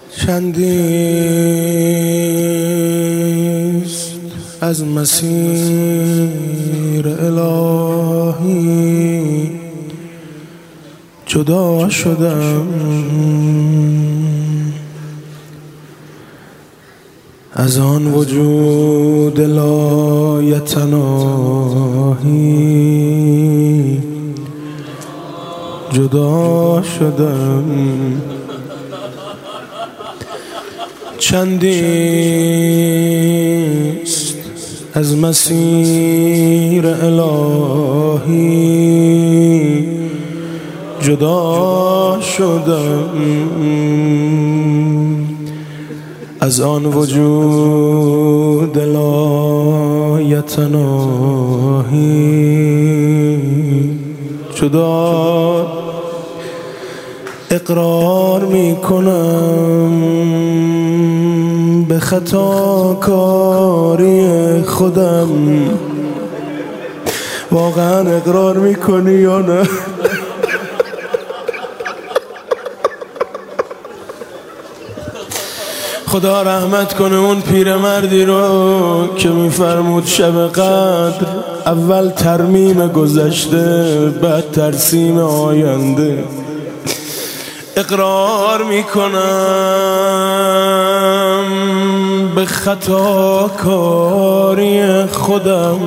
چندیست از مسیر الهی جدا شدم، از آن وجود لایتناهی جدا شدم. چندیست از مسیر الهی جدا شدم، از آن وجود لایتناهی جدا. اقرار میکنم به خطاکاری خودم. واقعا اقرار میکنی یا نه؟ خدا رحمت کنه اون پیرمردی رو که میفرمود شب قدر اول ترمیم گذشته بعد ترسیم آینده. اقرار میکنم به خطاکاری خودم.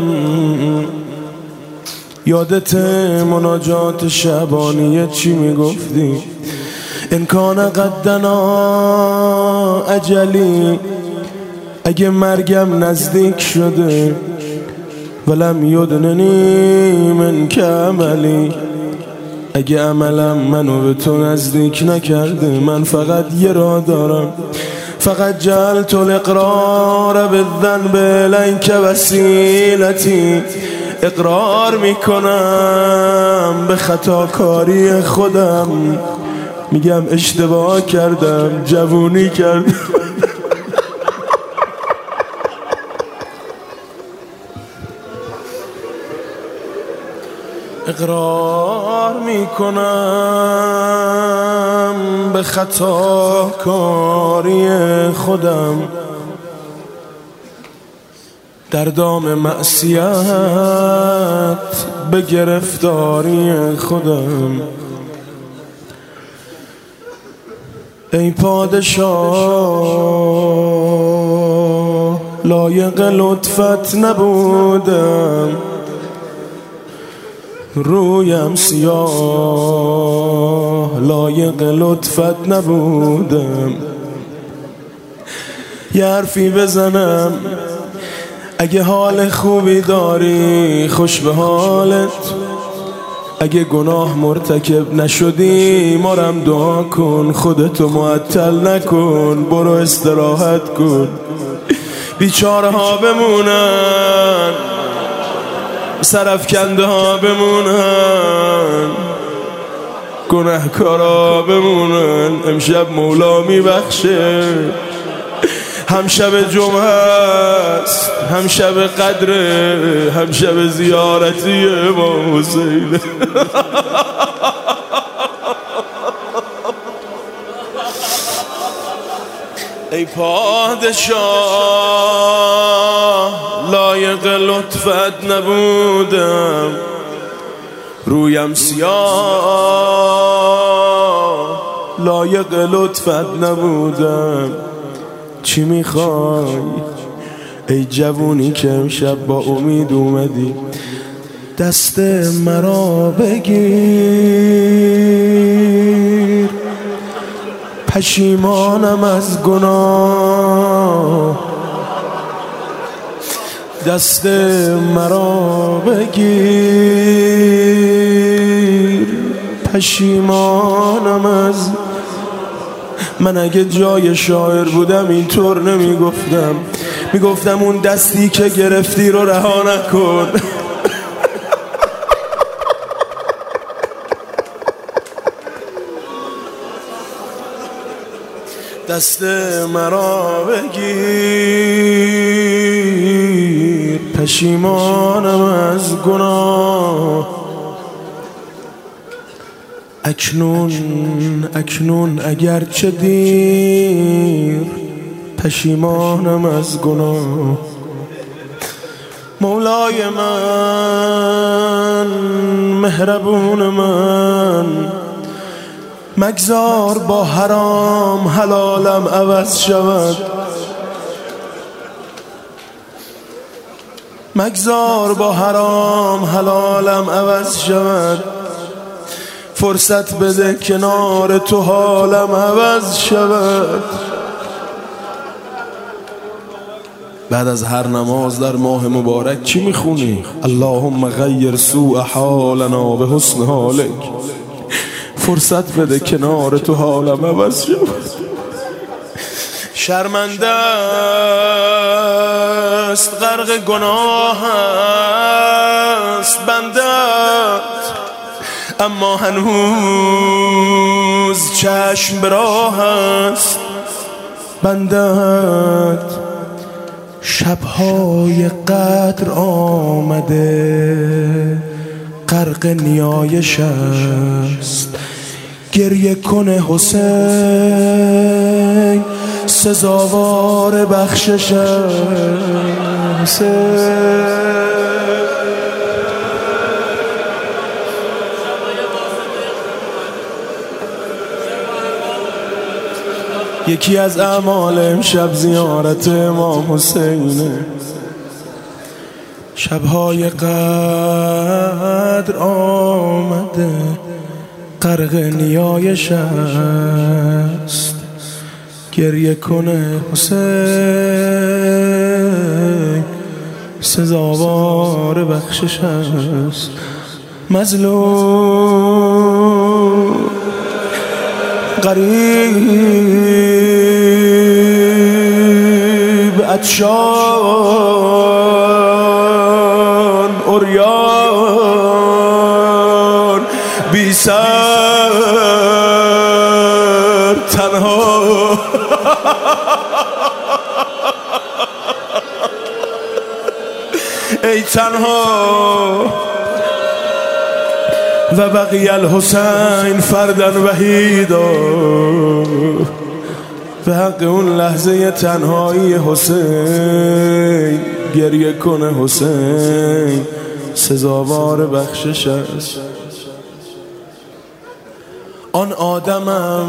یادت مناجات شعبانیه چی میگفتی؟ ان کان قدنا اجلی، اگه مرگم نزدیک شده، ولم یدننی من که عملی، اگه عملم منو به تو نزدیک نکرده، من فقط یه راه دارم، فقط جعلت الاقرار بالذنب الیک وسیلتی. اقرار میکنم به خطاکاری خودم، میگم اشتباه کردم، جوونی کردم. اقرار میکنم به خطاکاری خودم، در دام معصیت به گرفتاری خودم. ای پادشاه لایق لطفت نبودم، رویم سیاه لایق لطفت نبودم. یه حرفی بزنم اگه حال خوبی داری خوش به حالت، اگه گناه مرتکب نشدی مارم دعا کن، خودتو معطل نکن، برو استراحت کن. بیچاره ها بمونن، سرفکنده ها بمونن، گناهکارا بمونن. امشب مولا میبخشه، هم شب جمعه است، هم شب قدره، هم شب زیارتی امام حسین. ای پادشاه لایق لطفت نبودم، رویم سیاه لایق لطفت نبودم. چی میخوای ای جوونی که امشب با امید اومدی؟ دست مرا بگیر، پشیمانم از گناه. دست مرا بگیر، پشیمانم از. من اگه جای شاعر بودم اینطور نمیگفتم، میگفتم اون دستی که گرفتی رو رها نکن. دست مرا بگیر، پشیمانم از گناه. اکنون اگرچه دیر پشیمانم از گناه. مولای من مهربون من، مگذار با حرام حلالم عوض شود. مگذار با حرام حلالم عوض شود. فرصت بده کنار تو حالم عوض شود. بعد از هر نماز در ماه مبارک چی میخونی؟ اللهم غیر سوء حالنا به حسن حالک. فرصت بده کنار تو حالم عوض شود. شرمنده است غرق گناه است بندت، اما هنوز چشم به راه است بندت. شبهای قدر آمده غرق نیایش است. گریه کنه حسین سزاوار بخشش است. یکی از اعمال امشب زیارت امام حسینه. شبهای قدر آمده غرق نیایش است. گریه کنه حسین سزاوار بخشش است. مظلوم غریب عطشان عریان بی سر تنها ای تنها و بقی الحسین فردن وحیدا. به حق اون لحظه تنهایی حسین گریه کنه حسین سزاوار بخشش است. آن آدمم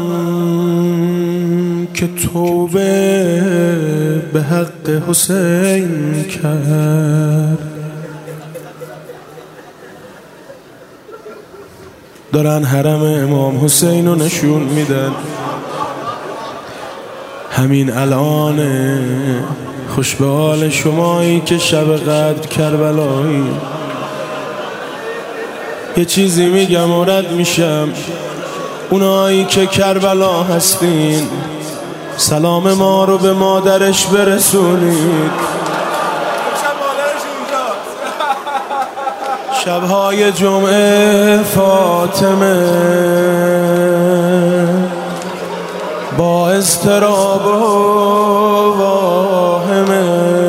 که توبه به حق حسین کرد، دارن حرم امام حسین رو نشون میدن. همین الان خوش به حال شمایی که شب قدر کربلایی. یه چیزی میگم و رد میشم. اونایی که کربلا هستین سلام ما رو به مادرش برسونید. شبهای جمعه فاطمه با اضطراب و واهمه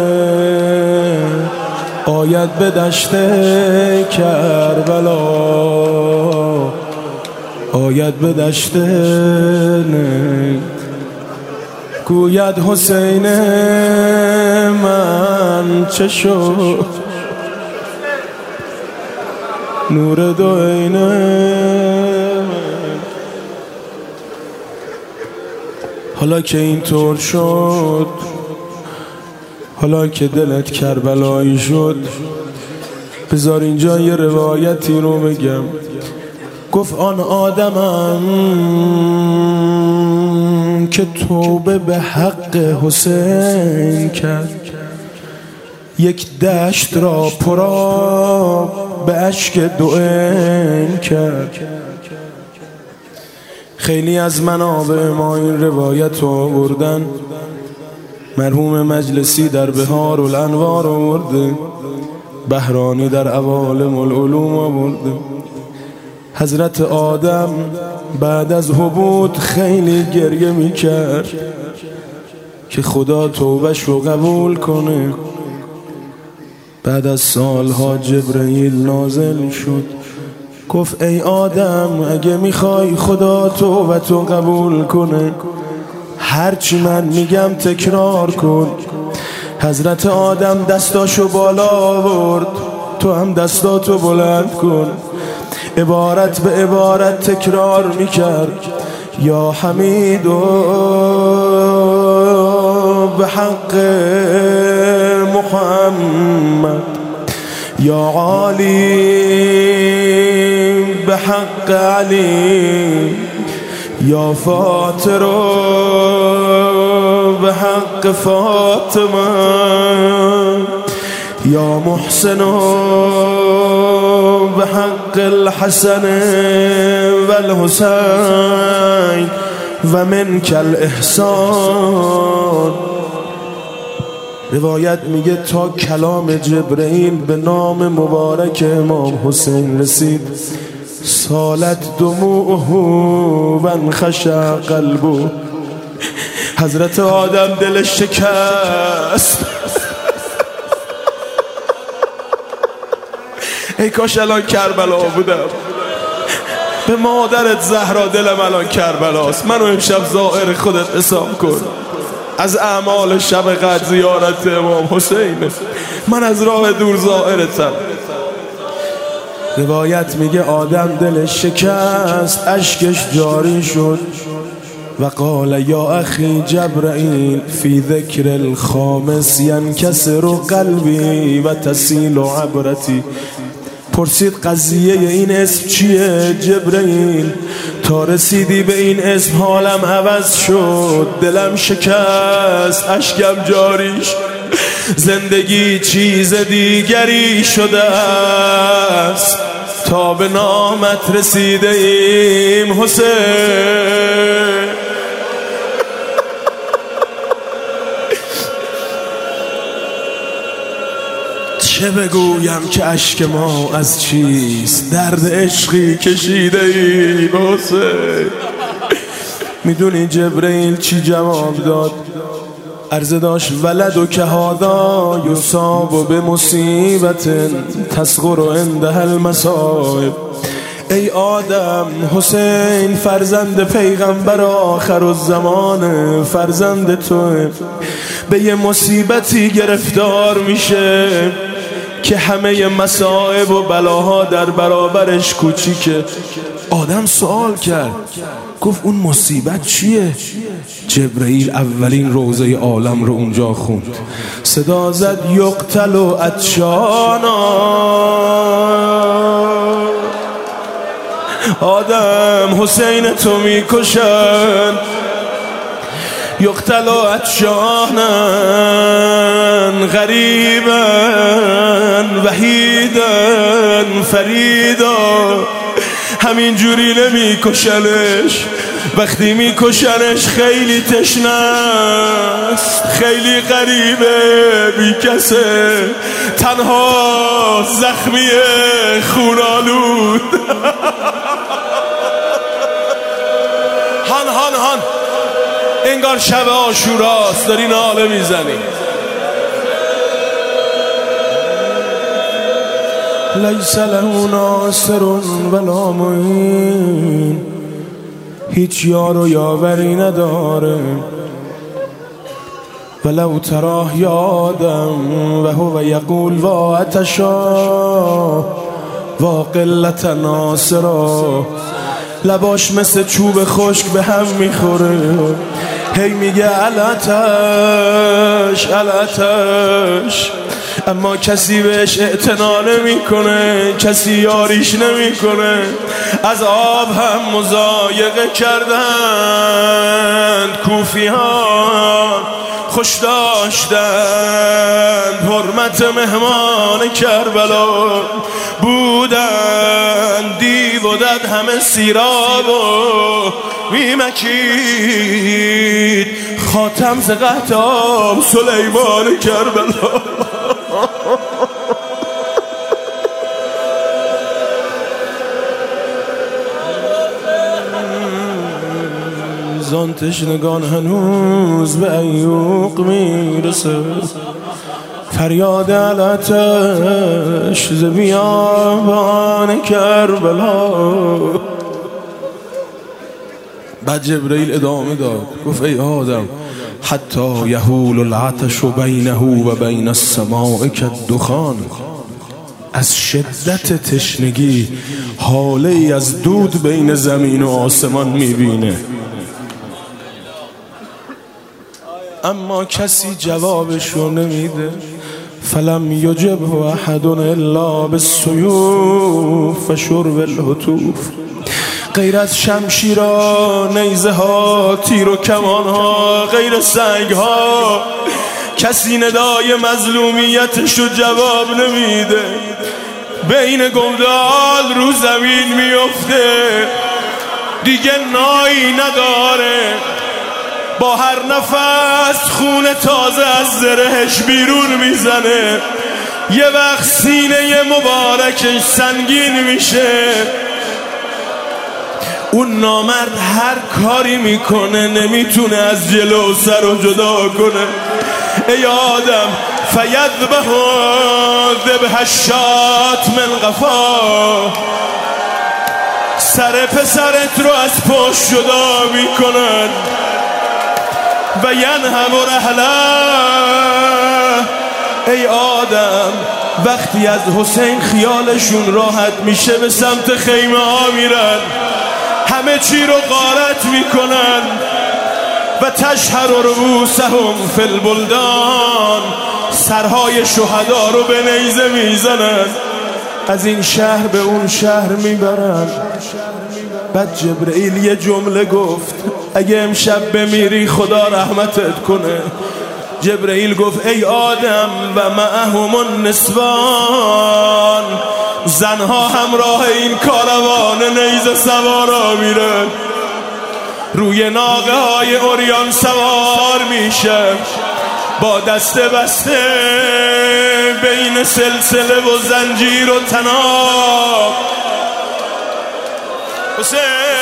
آید به دشت کربلا، آید به دشت گوید حسین من چه شد نور دو عینه. حالا که اینطور شد، حالا که دلت کربلایی شد، بذار اینجا یه روایتی رو بگم. گفت آن آدمم که توبه به حق حسین کرد، یک دشت را پرآب به اشک دو عین کرد. خیلی از منابع ما این روایت رو آوردن. مرحوم مجلسی در بهار الانوار آورده، بهرانی در عوالم العلوم آورده. حضرت آدم بعد از حبوط خیلی گریه میکرد که خدا توبش رو قبول کنه. بعد از سالها جبرئیل نازل شد گفت ای آدم اگه میخوای خدا توبتو قبول کنه هرچی من میگم تکرار کن. حضرت آدم دستاشو بالا آورد، تو هم دستاتو بلند کن. عبارت به عبارت تکرار میکرد یا حمیدو به حق محمد، یا عالی به حق علی، یا فاطر به حق فاطمه، یا محسن به حق الحسن و الحسین و منک الاحسان. روایت میگه تا کلام جبرئیل به نام مبارک امام حسین رسید سالت دموعه و انخشع قلبه. حضرت آدم دلش شکست. ای کاش الان کربلا بودم. به مادرت زهرا دلم الان کربلاست. منو امشب زائر خودت حساب کن. از اعمال شب قدر زیارت امام حسین، من از راه دور زائرتم. روایت میگه آدم دلش شکست، اشکش جاری شد و قال یا اخی جبرائیل فی ذکر الخامس ینکسر قلبی و تسیل عبرتی. پرسید قضیه این اسم چیه جبرائیل؟ تا رسیدی به این اسم حالم عوض شد، دلم شکست، اشکم جاری شد، زندگی چیز دیگری شده است. تا به نامت رسیده ایم حسین. چه بگویم که اشک ما از چیست؟ درد عشقی کشیده ایم حسین. میدونی جبرئیل چی جواب داد؟ عرضه داشت ولد که هادا یصاب به مصیبت تصغر عندها المصائب. ای آدم حسین فرزند پیغمبر آخر الزمان، فرزند توه. به یه مصیبتی گرفتار میشه که همه مصائب و بلاها در برابرش کوچیکه. آدم سوال کرد، گفت اون مصیبت چیه؟ جبرئیل اولین روزه عالم رو اونجا خوند. صدا زد یقتل عطشانا. آدم حسین تو میکشن. یقتل عطشانا غریبا وحیدا فریدا. همین جوری نمیکشنش، وقتی میکشنش خیلی تشنه است، خیلی غریبه، بی کسه، تنها، زخمی، خونالود. هان هان هان انگار شب عاشوراست، داری ناله میزنی. لیس له ناصر ولا معین. هیچ یار و یاوری نداره. ولو تراه یادم و هو یقول و عطشا و قلت ناصرا. لباش مثل چوب خشک به هم میخوره، هی میگه الاتش الاتش، اما کسی بهش اعتنا نمیکنه، کسی یاریش نمیکنه. از آب هم مضایقه کردند کوفیان، خوش داشتند حرمت مهمان کربلا. بودند دیو و دد همه سیراب و میمکید، خاتم ز قحطاب سلیمان کربلا. زان تشنگان هنوز به عیوق میرسه. فریاد علتش ز بیابان کربلا. بعد جبرئیل ادامه داد گفت ای آدم حتی یهول العطش بینه و بین السماء کالدخان. از شدت تشنگی حاله ای از دود بین زمین و آسمان میبینه، اما کسی جوابشو نمیده. فلم یجب احد الا بالسیوف و شرب الهتوف. غیر از شمشیرها، نیزه ها، تیر و کمان ها، غیر سنگ ها، کسی ندای مظلومیتشو جواب نمیده. بین گودال رو زمین میفته، دیگه نایی نداره، با هر نفس خون تازه از زرهش بیرون میزنه. یه وقت سینه مبارکش سنگین میشه. اون نامرد هر کاری میکنه نمیتونه از جلو سر رو جدا کنه. ای آدم فیذبح ذبح الشاة من قفا. سر پسرت رو از پشت جدا میکنن و ینهب رحله. ای آدم وقتی از حسین خیالشون راحت میشه به سمت خیمه ها میرن، همه چی رو غارت میکنن و تشهر رؤوسهم فی البلدان. سرهای شهدا رو به نیزه میزنن، از این شهر به اون شهر میبرن. بعد جبرئیل یه جمله گفت اگه امشب بمیری خدا رحمتت کنه. جبرئیل گفت ای آدم و معهم النسوان. زنها همراه این کاروان نیزه سوارا میرن، روی ناقه های عریان سوار میشه، با دست بسته بین سلسله و زنجیر و طناب. حسین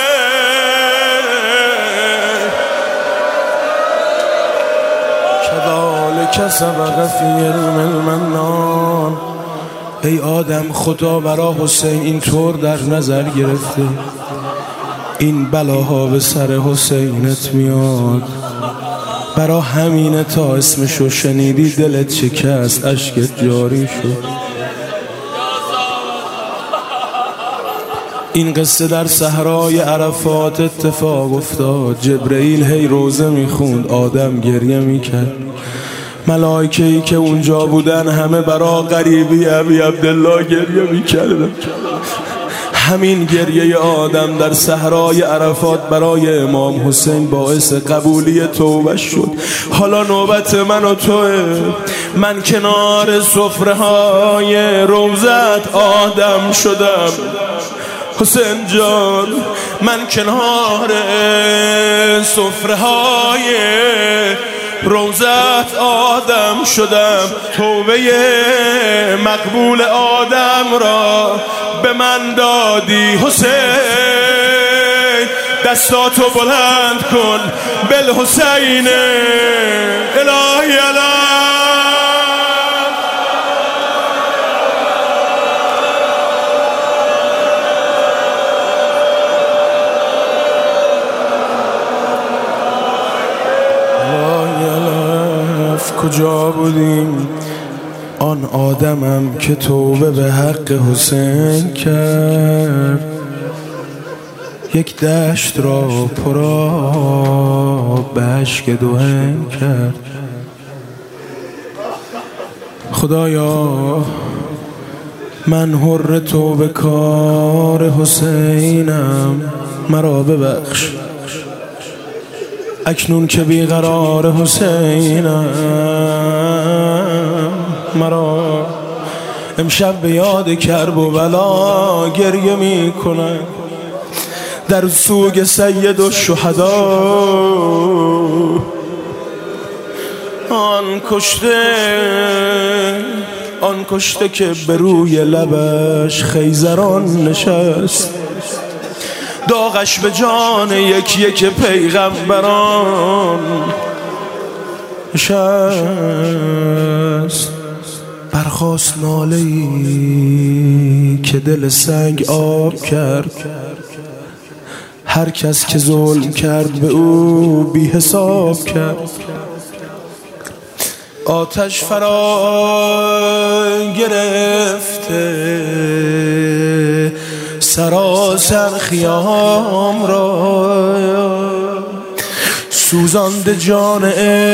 کذالک سبق فی علم المنان. ای آدم خدا برا حسین اینطور در نظر گرفته، این بلاها به سر حسینت میاد. برا همینه تا اسمشو شنیدی دلت شکست، اشکت جاری شد. این قصه در صحرای عرفات اتفاق افتاد. جبرئیل هی روزه میخوند، آدم گریه میکرد. ملائکه‌ای که اونجا بودن همه برا غریبی ابی عبدالله گریه میکردن. همین گریه آدم در صحرای عرفات برای امام حسین باعث قبولی توبه شد. حالا نوبت من و توه. من کنار سفره های روزت آدم شدم حسین جان، من کنار سفره های روزت آدم شدم. توبه مقبول آدم را به من دادی حسین. دستاتو بلند کن بالحسین الهی علم. کجا بودیم آن آدمم که توبه به حق حسین کرد، یک دشت را پرآب به اشک دوهن کرد. خدایا من حر توبه کار حسینم، مرا ببخش اکنون که بیقرار حسینم. مرا امشب به یاد کرب و بلا گریه می کنم در سوگ سید الشهدا. آن کشته که به روی لبش خیزران نشست، داغش به جان یک یک پیغمبران نشست. برخاست ناله‌ای که دل سنگ آب کرد. هر کس که ظلم کرد به او بی حساب کرد. آتش فرا گرفته سراسر خیام را، سوزانده جان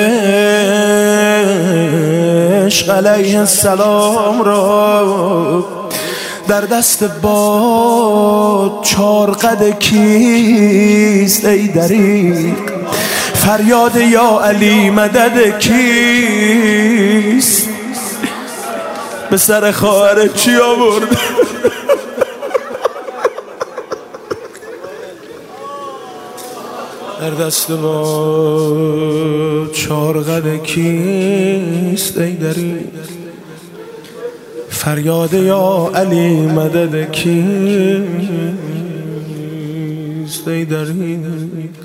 عشق علیه السلام را. در دست باد چار قد کیست ای دریغ، فریاد یا علی مدد کیست؟ به سر خواهر چی آورد؟ در دست باد چار قد کیست ای دریغ، فریاد یا علی مدد کیست ای دریغ.